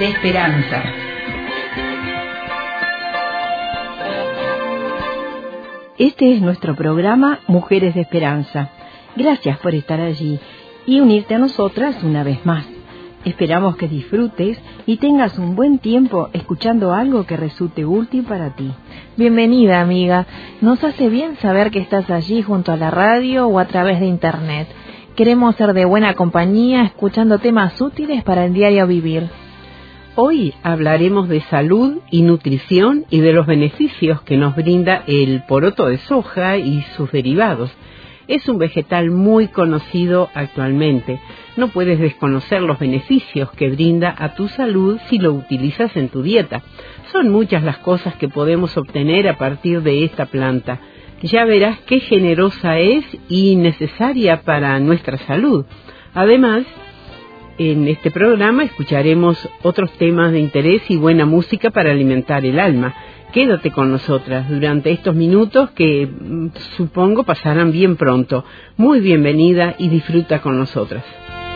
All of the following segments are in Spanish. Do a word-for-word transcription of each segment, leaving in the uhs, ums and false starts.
de Esperanza. Este es nuestro programa Mujeres de Esperanza. Gracias por estar allí y unirte a nosotras una vez más. Esperamos que disfrutes y tengas un buen tiempo escuchando algo que resulte útil para ti. Bienvenida, amiga. Nos hace bien saber que estás allí junto a la radio o a través de internet. Queremos ser de buena compañía escuchando temas útiles para el diario vivir. Hoy hablaremos de salud y nutrición y de los beneficios que nos brinda el poroto de soja y sus derivados. Es un vegetal muy conocido actualmente. No puedes desconocer los beneficios que brinda a tu salud si lo utilizas en tu dieta. Son muchas las cosas que podemos obtener a partir de esta planta. Ya verás qué generosa es y necesaria para nuestra salud. Además, en este programa escucharemos otros temas de interés y buena música para alimentar el alma. Quédate con nosotras durante estos minutos que supongo pasarán bien pronto. Muy bienvenida y disfruta con nosotras.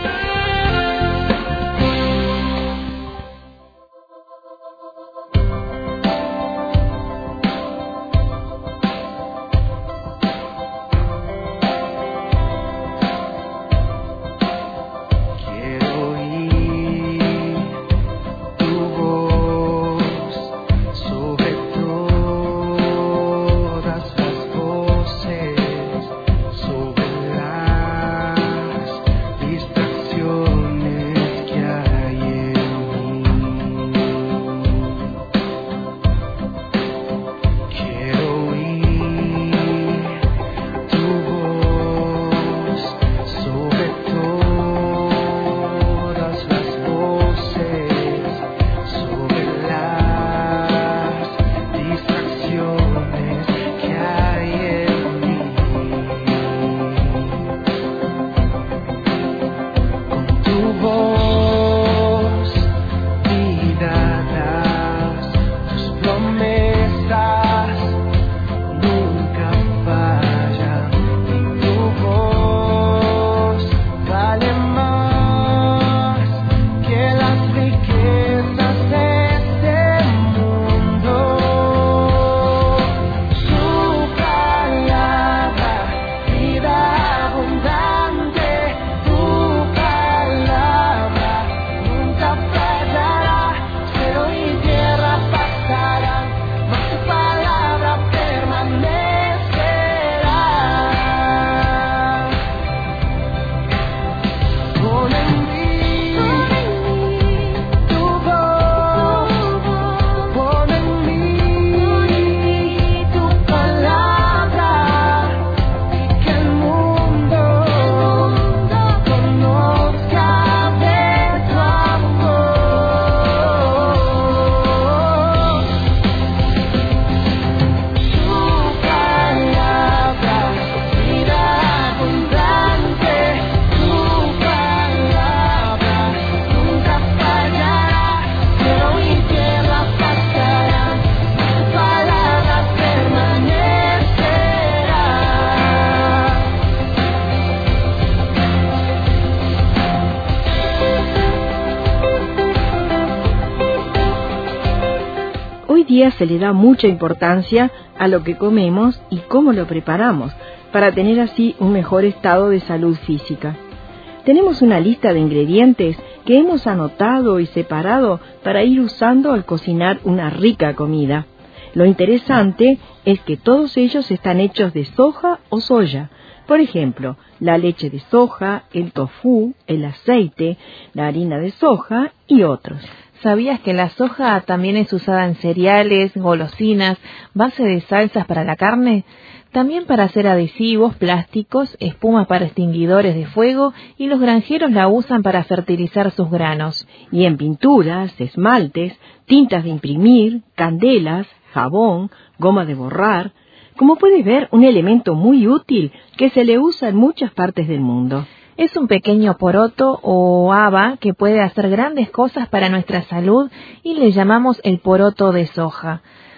Se le da mucha importancia a lo que comemos y cómo lo preparamos, para tener así un mejor estado de salud física. Tenemos una lista de ingredientes que hemos anotado y separado para ir usando al cocinar una rica comida. Lo interesante es que todos ellos están hechos de soja o soya. Por ejemplo, la leche de soja, el tofu, el aceite, la harina de soja y otros. ¿Sabías que la soja también es usada en cereales, golosinas, base de salsas para la carne? También para hacer adhesivos, plásticos, espumas para extinguidores de fuego y los granjeros la usan para fertilizar sus granos. Y en pinturas, esmaltes, tintas de imprimir, candelas, jabón, goma de borrar. Como puedes ver, un elemento muy útil que se le usa en muchas partes del mundo. Es un pequeño poroto o haba que puede hacer grandes cosas para nuestra salud y le llamamos el poroto de soja.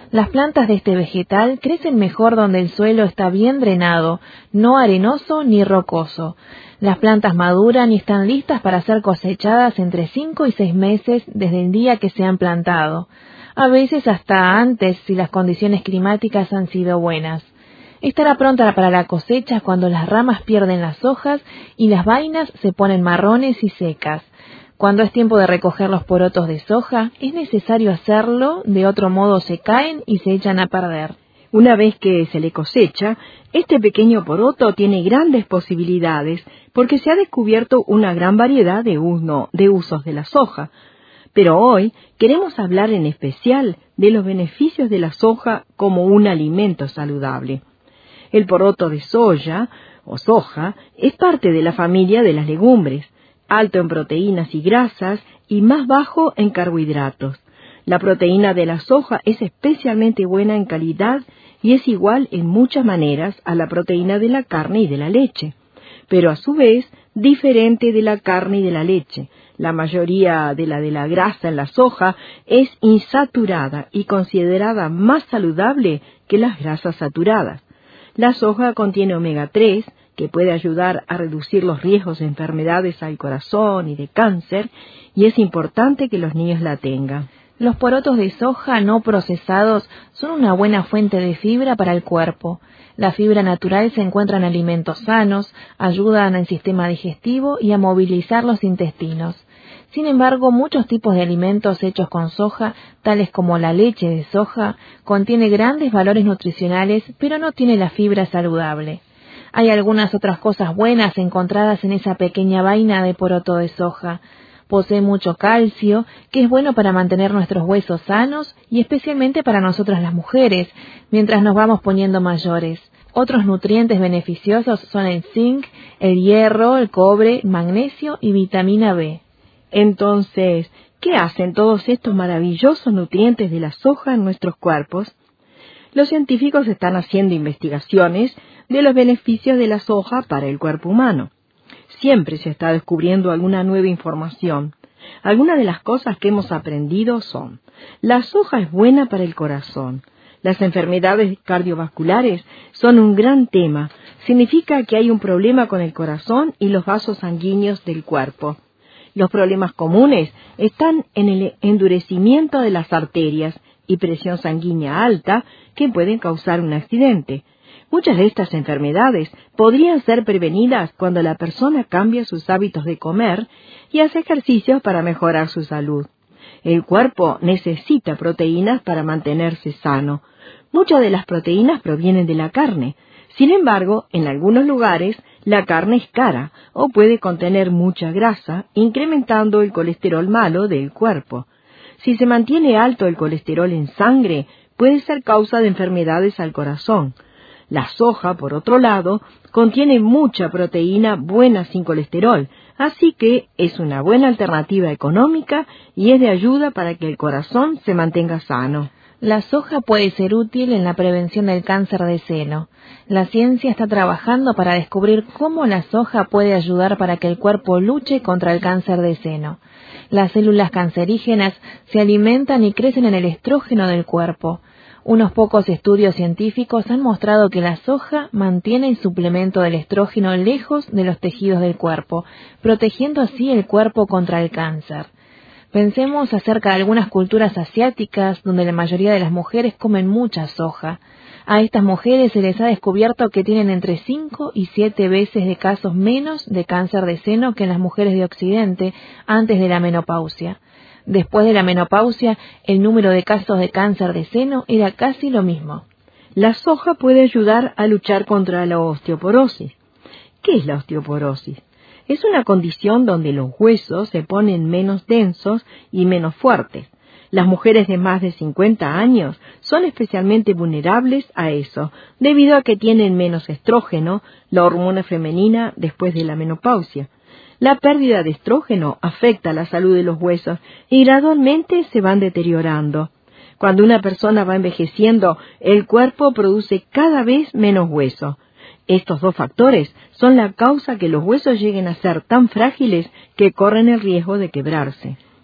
Las plantas de este vegetal crecen mejor donde el suelo está bien drenado, no arenoso ni rocoso. Las plantas maduran y están listas para ser cosechadas entre cinco y seis meses desde el día que se han plantado, a veces hasta antes si las condiciones climáticas han sido buenas. Estará pronta para la cosecha cuando las ramas pierden las hojas y las vainas se ponen marrones y secas. Cuando es tiempo de recoger los porotos de soja, es necesario hacerlo, de otro modo se caen y se echan a perder. Una vez que se le cosecha, este pequeño poroto tiene grandes posibilidades porque se ha descubierto una gran variedad de, uno, de usos de la soja. Pero hoy queremos hablar en especial de los beneficios de la soja como un alimento saludable. El poroto de soya o soja es parte de la familia de las legumbres, alto en proteínas y grasas y más bajo en carbohidratos. La proteína de la soja es especialmente buena en calidad y es igual en muchas maneras a la proteína de la carne y de la leche, pero a su vez diferente de la carne y de la leche. La mayoría de la de la grasa en la soja es insaturada y considerada más saludable que las grasas saturadas. La soja contiene omega tres, que puede ayudar a reducir los riesgos de enfermedades al corazón y de cáncer, y es importante que los niños la tengan. Los porotos de soja no procesados son una buena fuente de fibra para el cuerpo. La fibra natural se encuentra en alimentos sanos, ayudan al sistema digestivo y a movilizar los intestinos. Sin embargo, muchos tipos de alimentos hechos con soja, tales como la leche de soja, contiene grandes valores nutricionales, pero no tiene la fibra saludable. Hay algunas otras cosas buenas encontradas en esa pequeña vaina de poroto de soja. Posee mucho calcio, que es bueno para mantener nuestros huesos sanos y especialmente para nosotras las mujeres, mientras nos vamos poniendo mayores. Otros nutrientes beneficiosos son el zinc, el hierro, el cobre, magnesio y vitamina B. Entonces, ¿qué hacen todos estos maravillosos nutrientes de la soja en nuestros cuerpos? Los científicos están haciendo investigaciones de los beneficios de la soja para el cuerpo humano. Siempre se está descubriendo alguna nueva información. Algunas de las cosas que hemos aprendido son: la soja es buena para el corazón. Las enfermedades cardiovasculares son un gran tema. Significa que hay un problema con el corazón y los vasos sanguíneos del cuerpo. Los problemas comunes están en el endurecimiento de las arterias y presión sanguínea alta que pueden causar un accidente. Muchas de estas enfermedades podrían ser prevenidas cuando la persona cambia sus hábitos de comer y hace ejercicios para mejorar su salud. El cuerpo necesita proteínas para mantenerse sano. Muchas de las proteínas provienen de la carne. Sin embargo, en algunos lugares, la carne es cara o puede contener mucha grasa, incrementando el colesterol malo del cuerpo. Si se mantiene alto el colesterol en sangre, puede ser causa de enfermedades al corazón. La soja, por otro lado, contiene mucha proteína buena sin colesterol, así que es una buena alternativa económica y es de ayuda para que el corazón se mantenga sano. La soja puede ser útil en la prevención del cáncer de seno. La ciencia está trabajando para descubrir cómo la soja puede ayudar para que el cuerpo luche contra el cáncer de seno. Las células cancerígenas se alimentan y crecen en el estrógeno del cuerpo. Unos pocos estudios científicos han mostrado que la soja mantiene el suplemento del estrógeno lejos de los tejidos del cuerpo, protegiendo así el cuerpo contra el cáncer. Pensemos acerca de algunas culturas asiáticas donde la mayoría de las mujeres comen mucha soja. A estas mujeres se les ha descubierto que tienen entre cinco y siete veces de casos menos de cáncer de seno que en las mujeres de Occidente antes de la menopausia. Después de la menopausia, el número de casos de cáncer de seno era casi lo mismo. La soja puede ayudar a luchar contra la osteoporosis. ¿Qué es la osteoporosis? Es una condición donde los huesos se ponen menos densos y menos fuertes. Las mujeres de más de cincuenta años son especialmente vulnerables a eso, debido a que tienen menos estrógeno, la hormona femenina, después de la menopausia. La pérdida de estrógeno afecta la salud de los huesos y gradualmente se van deteriorando. Cuando una persona va envejeciendo, el cuerpo produce cada vez menos hueso. Estos dos factores son la causa que los huesos lleguen a ser tan frágiles que corren el riesgo de quebrarse.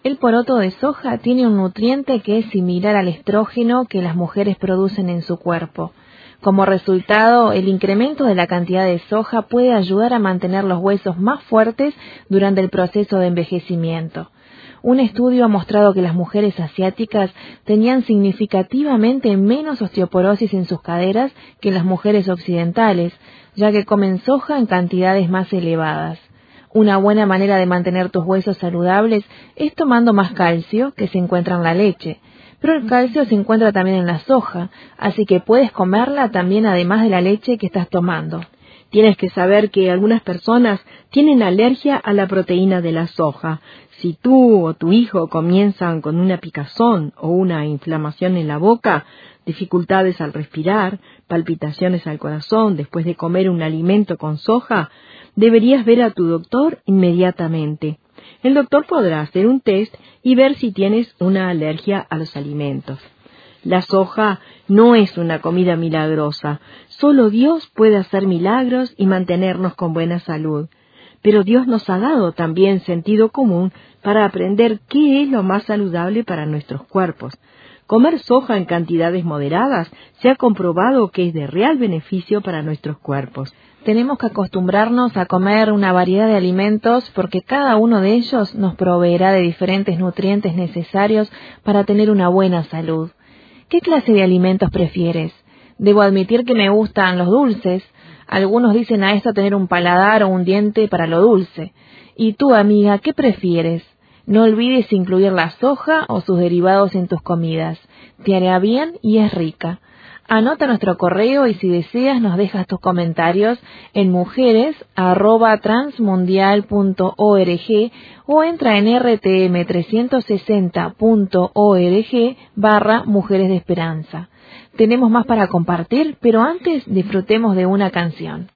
El poroto de soja tiene un nutriente que es similar al estrógeno que las mujeres producen en su cuerpo. Como resultado, el incremento de la cantidad de soja puede ayudar a mantener los huesos más fuertes durante el proceso de envejecimiento. Un estudio ha mostrado que las mujeres asiáticas tenían significativamente menos osteoporosis en sus caderas que las mujeres occidentales, ya que comen soja en cantidades más elevadas. Una buena manera de mantener tus huesos saludables es tomando más calcio, que se encuentra en la leche. Pero el calcio se encuentra también en la soja, así que puedes comerla también además de la leche que estás tomando. Tienes que saber que algunas personas tienen alergia a la proteína de la soja. Si tú o tu hijo comienzan con una picazón o una inflamación en la boca, dificultades al respirar, palpitaciones al corazón después de comer un alimento con soja, deberías ver a tu doctor inmediatamente. El doctor podrá hacer un test y ver si tienes una alergia a los alimentos. La soja no es una comida milagrosa. Solo Dios puede hacer milagros y mantenernos con buena salud. Pero Dios nos ha dado también sentido común para aprender qué es lo más saludable para nuestros cuerpos. Comer soja en cantidades moderadas se ha comprobado que es de real beneficio para nuestros cuerpos. Tenemos que acostumbrarnos a comer una variedad de alimentos porque cada uno de ellos nos proveerá de diferentes nutrientes necesarios para tener una buena salud. ¿Qué clase de alimentos prefieres? Debo admitir que me gustan los dulces. Algunos dicen a esto tener un paladar o un diente para lo dulce. ¿Y tú, amiga, qué prefieres? No olvides incluir la soja o sus derivados en tus comidas. Te hará bien y es rica. Anota nuestro correo y si deseas nos dejas tus comentarios en mujeres arroba transmundial punto org o entra en r t m trescientos sesenta punto org barra Mujeres de Esperanza. Tenemos más para compartir, pero antes disfrutemos de una canción.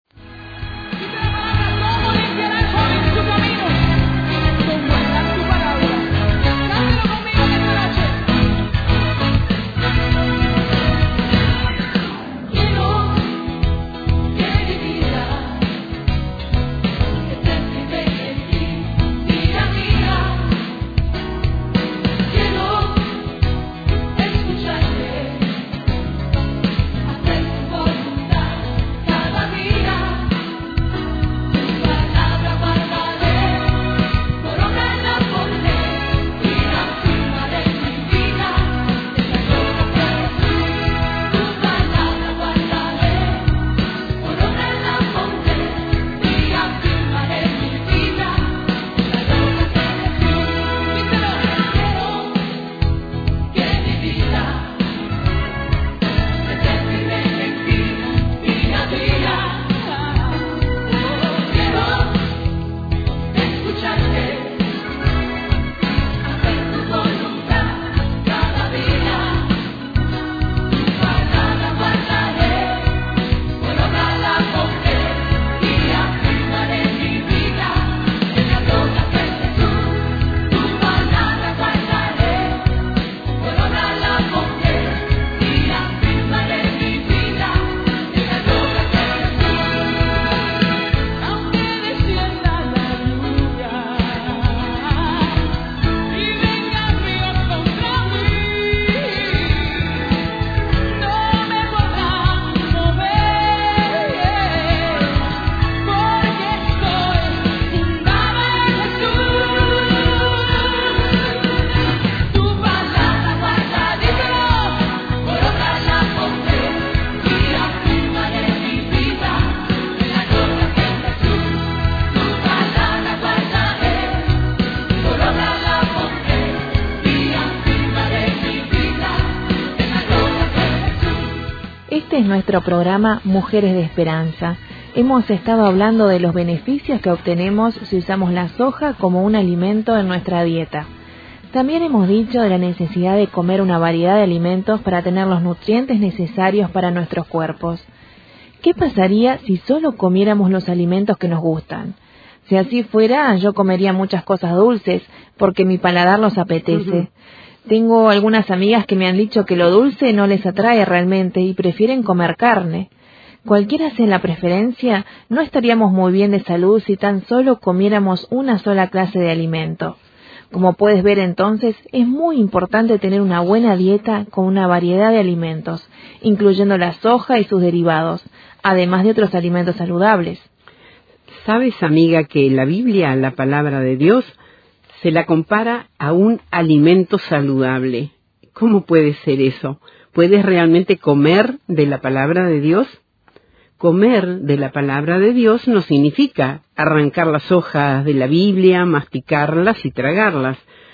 Este es nuestro programa Mujeres de Esperanza. Hemos estado hablando de los beneficios que obtenemos si usamos la soja como un alimento en nuestra dieta. También hemos dicho de la necesidad de comer una variedad de alimentos para tener los nutrientes necesarios para nuestros cuerpos. ¿Qué pasaría si solo comiéramos los alimentos que nos gustan? Si así fuera, yo comería muchas cosas dulces porque mi paladar los apetece. Uh-huh. Tengo algunas amigas que me han dicho que lo dulce no les atrae realmente y prefieren comer carne. Cualquiera sea la preferencia, no estaríamos muy bien de salud si tan solo comiéramos una sola clase de alimento. Como puedes ver entonces, es muy importante tener una buena dieta con una variedad de alimentos, incluyendo la soja y sus derivados, además de otros alimentos saludables. ¿Sabes, amiga, que la Biblia, la palabra de Dios, se la compara a un alimento saludable? ¿Cómo puede ser eso? ¿Puedes realmente comer de la palabra de Dios? Comer de la palabra de Dios no significa arrancar las hojas de la Biblia, masticarlas y tragarlas.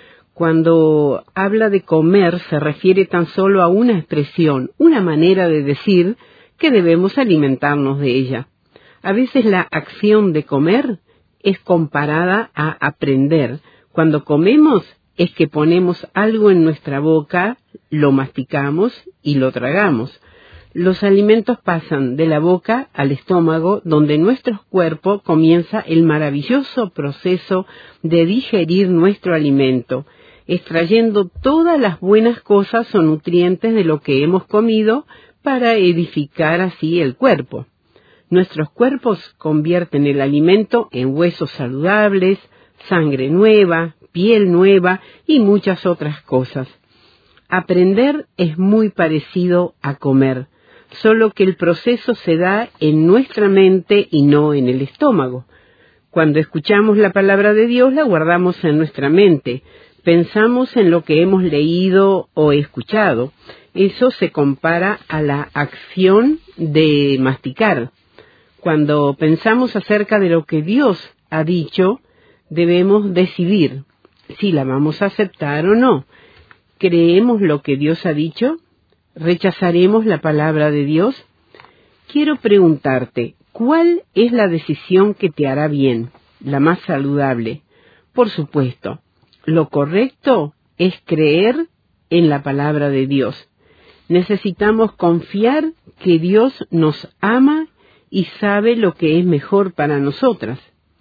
Cuando habla de comer se refiere tan solo a una expresión, una manera de decir que debemos alimentarnos de ella. A veces la acción de comer es comparada a aprender. Cuando comemos es que ponemos algo en nuestra boca, lo masticamos y lo tragamos. Los alimentos pasan de la boca al estómago, donde nuestro cuerpo comienza el maravilloso proceso de digerir nuestro alimento, extrayendo todas las buenas cosas o nutrientes de lo que hemos comido para edificar así el cuerpo. Nuestros cuerpos convierten el alimento en huesos saludables, sangre nueva, piel nueva y muchas otras cosas. Aprender es muy parecido a comer, solo que el proceso se da en nuestra mente y no en el estómago. Cuando escuchamos la palabra de Dios, la guardamos en nuestra mente, pensamos en lo que hemos leído o escuchado. Eso se compara a la acción de masticar. Cuando pensamos acerca de lo que Dios ha dicho, debemos decidir si la vamos a aceptar o no. ¿Creemos lo que Dios ha dicho? ¿Rechazaremos la palabra de Dios? Quiero preguntarte, ¿cuál es la decisión que te hará bien, la más saludable? Por supuesto, lo correcto es creer en la palabra de Dios. Necesitamos confiar que Dios nos ama y sabe lo que es mejor para nosotras.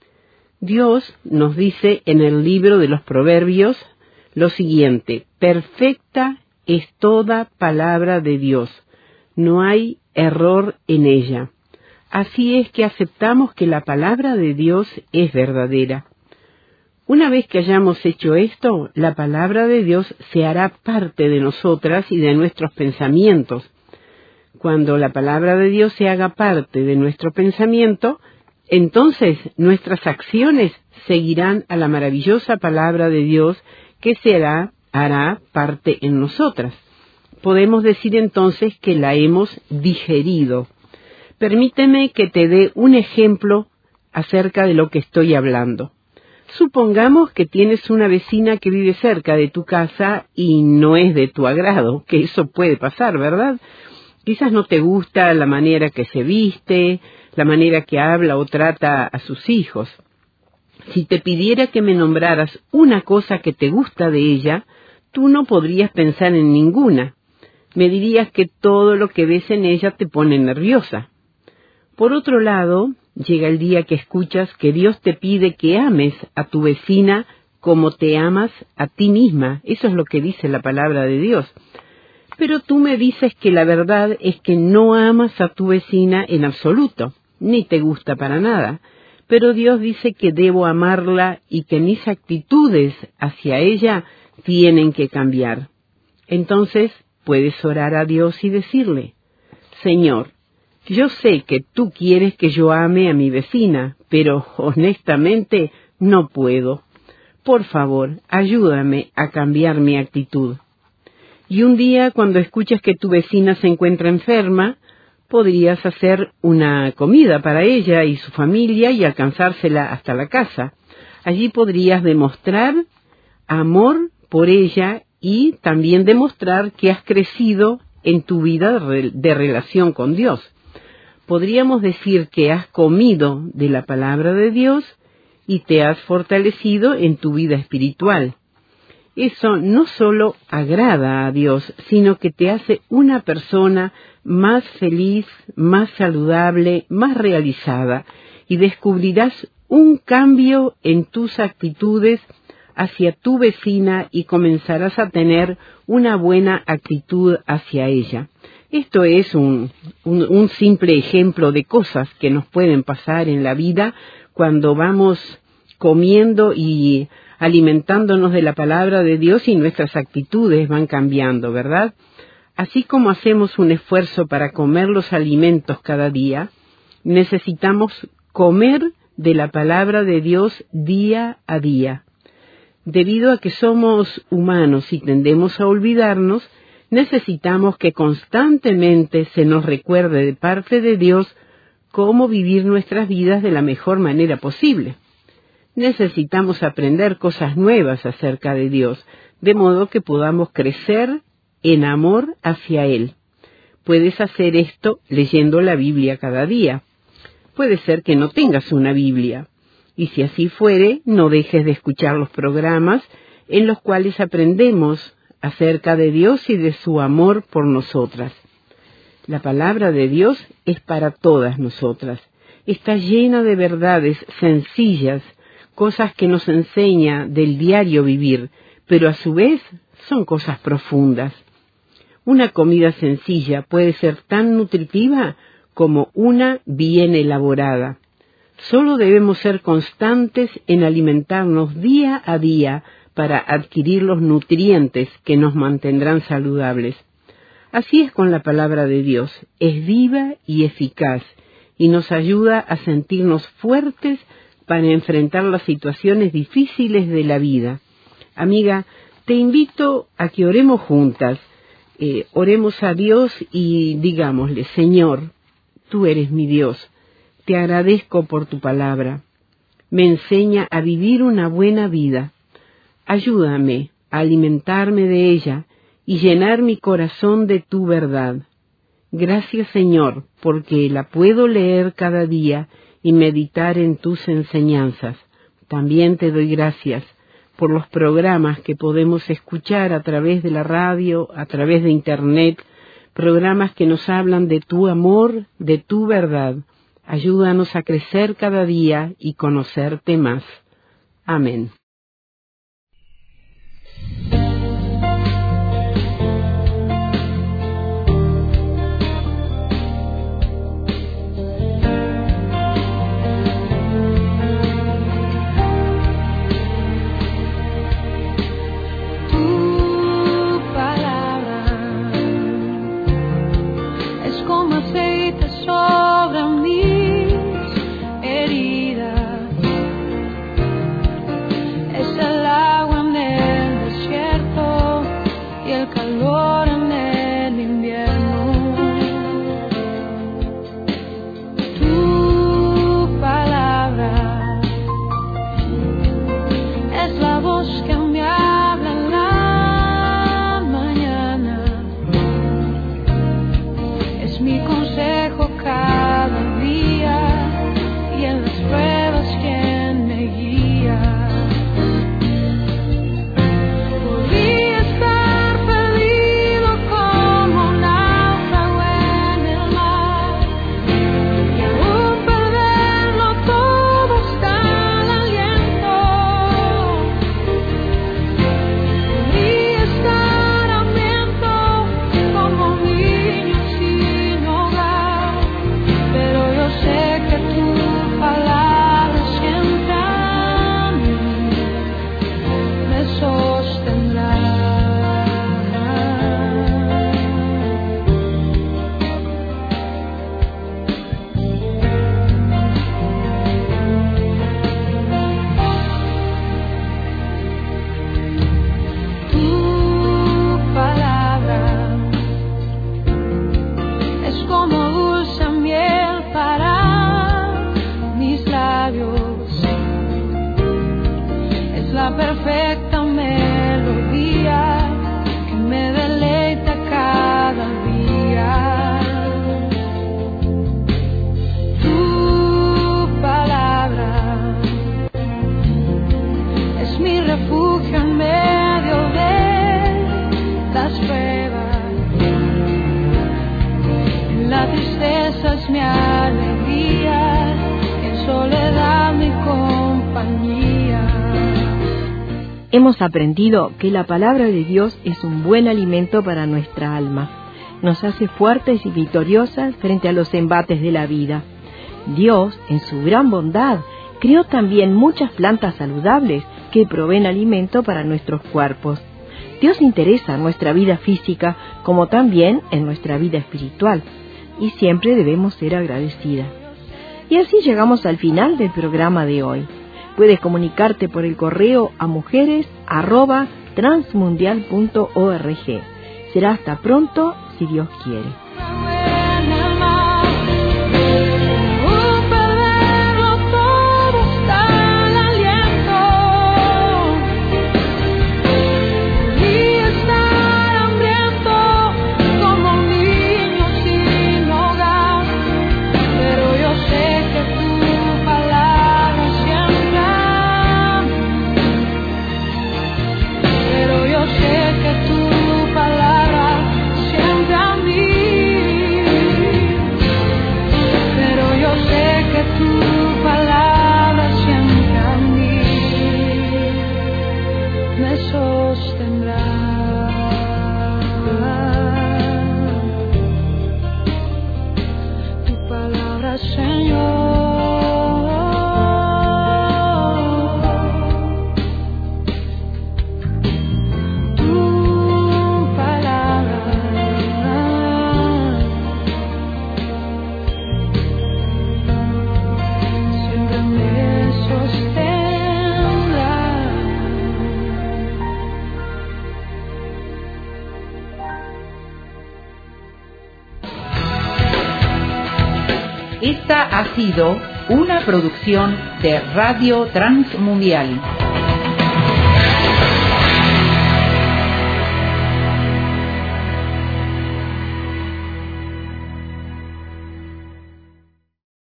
Dios nos dice en el libro de los Proverbios lo siguiente: perfecta es toda palabra de Dios, no hay error en ella. Así es que aceptamos que la palabra de Dios es verdadera. Una vez que hayamos hecho esto, la palabra de Dios se hará parte de nosotras y de nuestros pensamientos. Cuando la palabra de Dios se haga parte de nuestro pensamiento, entonces nuestras acciones seguirán a la maravillosa palabra de Dios que se hará, hará parte en nosotras. Podemos decir entonces que la hemos digerido. Permíteme que te dé un ejemplo acerca de lo que estoy hablando. Supongamos que tienes una vecina que vive cerca de tu casa y no es de tu agrado, que eso puede pasar, ¿verdad? Quizás no te gusta la manera que se viste, la manera que habla o trata a sus hijos. Si te pidiera que me nombraras una cosa que te gusta de ella, tú no podrías pensar en ninguna. Me dirías que todo lo que ves en ella te pone nerviosa. Por otro lado, llega el día que escuchas que Dios te pide que ames a tu vecina como te amas a ti misma. Eso es lo que dice la palabra de Dios. Pero tú me dices que la verdad es que no amas a tu vecina en absoluto, ni te gusta para nada. Pero Dios dice que debo amarla y que mis actitudes hacia ella tienen que cambiar. Entonces puedes orar a Dios y decirle: Señor, yo sé que tú quieres que yo ame a mi vecina, pero honestamente no puedo. Por favor, ayúdame a cambiar mi actitud. Y un día, cuando escuchas que tu vecina se encuentra enferma, podrías hacer una comida para ella y su familia y alcanzársela hasta la casa. Allí podrías demostrar amor por ella y también demostrar que has crecido en tu vida de relación con Dios. Podríamos decir que has comido de la palabra de Dios y te has fortalecido en tu vida espiritual. Eso no solo agrada a Dios, sino que te hace una persona más feliz, más saludable, más realizada, y descubrirás un cambio en tus actitudes hacia tu vecina y comenzarás a tener una buena actitud hacia ella. Esto es un, un, un simple ejemplo de cosas que nos pueden pasar en la vida cuando vamos comiendo y alimentándonos de la palabra de Dios y nuestras actitudes van cambiando, ¿verdad? Así como hacemos un esfuerzo para comer los alimentos cada día, necesitamos comer de la palabra de Dios día a día. Debido a que somos humanos y tendemos a olvidarnos, necesitamos que constantemente se nos recuerde de parte de Dios cómo vivir nuestras vidas de la mejor manera posible. Necesitamos aprender cosas nuevas acerca de Dios, de modo que podamos crecer en amor hacia Él. Puedes hacer esto leyendo la Biblia cada día. Puede ser que no tengas una Biblia, y si así fuere, no dejes de escuchar los programas en los cuales aprendemos acerca de Dios y de su amor por nosotras. La palabra de Dios es para todas nosotras. Está llena de verdades sencillas, cosas que nos enseña del diario vivir, pero a su vez son cosas profundas. Una comida sencilla puede ser tan nutritiva como una bien elaborada. Solo debemos ser constantes en alimentarnos día a día para adquirir los nutrientes que nos mantendrán saludables. Así es con la palabra de Dios, es viva y eficaz y nos ayuda a sentirnos fuertes para enfrentar las situaciones difíciles de la vida. Amiga, te invito a que oremos juntas, eh, oremos a Dios y digámosle: Señor, tú eres mi Dios, te agradezco por tu palabra, me enseña a vivir una buena vida, ayúdame a alimentarme de ella y llenar mi corazón de tu verdad. Gracias, Señor, porque la puedo leer cada día y meditar en tus enseñanzas. También te doy gracias por los programas que podemos escuchar a través de la radio, a través de Internet, programas que nos hablan de tu amor, de tu verdad. Ayúdanos a crecer cada día y conocerte más. Amén. Hemos aprendido que la palabra de Dios es un buen alimento para nuestra alma. Nos hace fuertes y victoriosas frente a los embates de la vida. Dios, en su gran bondad, creó también muchas plantas saludables que proveen alimento para nuestros cuerpos. Dios interesa en nuestra vida física como también en nuestra vida espiritual, y siempre debemos ser agradecidas. Y así llegamos al final del programa de hoy. Puedes comunicarte por el correo a mujeres arroba transmundial punto org. Será hasta pronto, si Dios quiere. Esta ha sido una producción de Radio Transmundial.